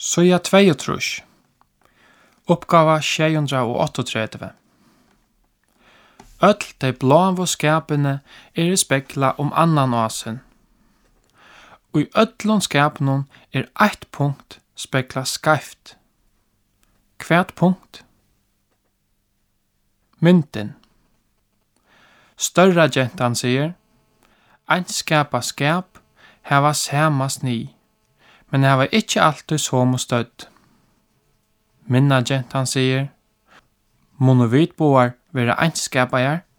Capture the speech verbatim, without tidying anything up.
Søya tveiogtrýss. Uppgava sjey hundrað og áttaogtretivu. Öll de bláu skapene er spekla om annan åsen. Og i öllum skapnum er eitt punkt spekla skaift. Hvert punkt? Mynten. Størra gentan sier, ein skapa skap hava sama sni, men hava ikkje alltid somu stødd. Minna gentan sier, mono vit boar vera einskapajar,